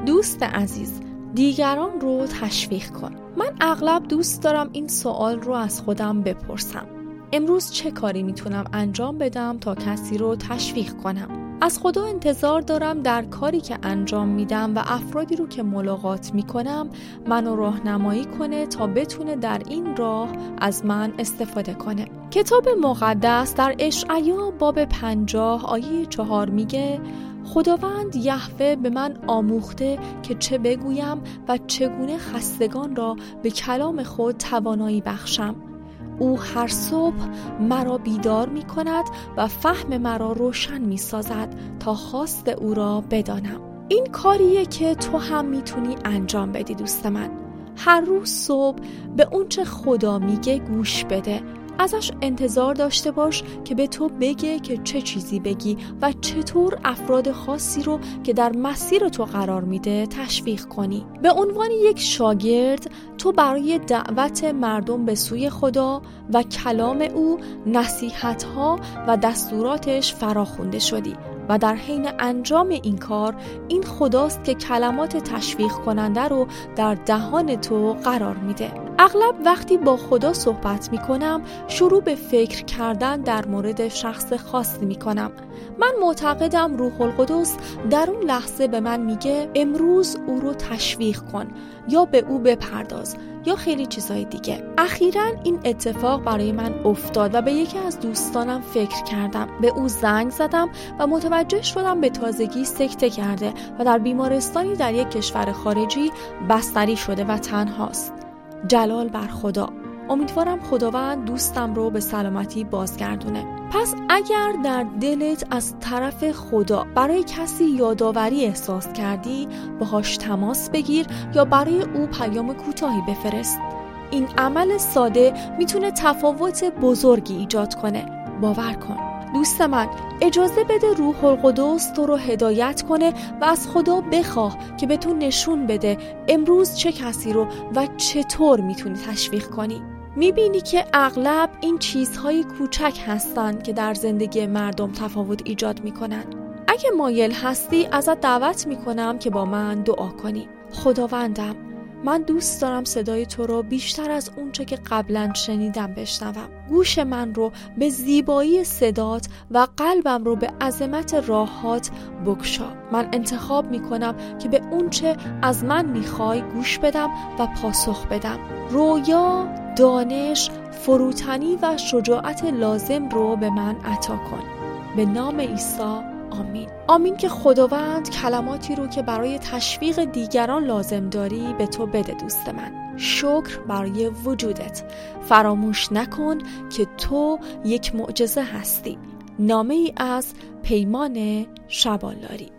دوست عزیز، دیگران رو تشویق کن. من اغلب دوست دارم این سوال رو از خودم بپرسم: امروز چه کاری میتونم انجام بدم تا کسی رو تشویق کنم؟ از خدا انتظار دارم در کاری که انجام میدم و افرادی رو که ملاقات میکنم منو راهنمایی کنه تا بتونه در این راه از من استفاده کنه. کتاب مقدس در اشعیا باب 50 آیه 4 میگه: خداوند یهوه به من آموخته که چه بگویم و چگونه خستگان را به کلام خود توانایی بخشم. او هر صبح مرا بیدار می کند و فهم مرا روشن می سازد تا خواست او را بدانم. این کاریه که تو هم میتونی انجام بدی دوست من. هر روز صبح به اون چه خدا میگه گوش بده. ازش انتظار داشته باش که به تو بگه که چه چیزی بگی و چطور افراد خاصی رو که در مسیر تو قرار میده تشویق کنی. به عنوان یک شاگرد تو برای دعوت مردم به سوی خدا و کلام او، نصیحت‌ها و دستوراتش فراخوانده شدی و در حین انجام این کار این خداست که کلمات تشویق کننده رو در دهان تو قرار میده. اغلب وقتی با خدا صحبت میکنم شروع به فکر کردن در مورد شخص خاصی میکنم. من معتقدم روح القدس در اون لحظه به من میگه امروز او رو تشویق کن یا به او بپرداز یا خیلی چیزای دیگه. اخیراً این اتفاق برای من افتاد و به یکی از دوستانم فکر کردم. به او زنگ زدم و متوجه شدم به تازگی سکته کرده و در بیمارستانی در یک کشور خارجی بستری شده و تنهاست. جلال بر خدا. امیدوارم خداوند دوستم رو به سلامتی بازگردونه. پس اگر در دلت از طرف خدا برای کسی یادآوری احساس کردی، باهاش تماس بگیر یا برای او پیام کوتاهی بفرست. این عمل ساده میتونه تفاوت بزرگی ایجاد کنه. باور کن. دوست من، اجازه بده روح القدس تو رو هدایت کنه و از خدا بخواه که به تو نشون بده امروز چه کسی رو و چطور میتونی تشویق کنی. میبینی که اغلب این چیزهای کوچک هستن که در زندگی مردم تفاوت ایجاد میکنن. اگه مایل هستی ازت دعوت میکنم که با من دعا کنی. خداوندم، من دوست دارم صدای تو رو بیشتر از اونچه که قبلا شنیدم بشنوم. گوش من رو به زیبایی صدات و قلبم رو به عظمت راهات بگشا. من انتخاب میکنم که به اونچه از من میخوای گوش بدم و پاسخ بدم. رویا، دانش، فروتنی و شجاعت لازم رو به من عطا کن. به نام عیسی آمین. آمین که خداوند کلماتی رو که برای تشویق دیگران لازم داری به تو بده دوست من. شکر برای وجودت. فراموش نکن که تو یک معجزه هستی. نامه ای از پیمان شبانلاری.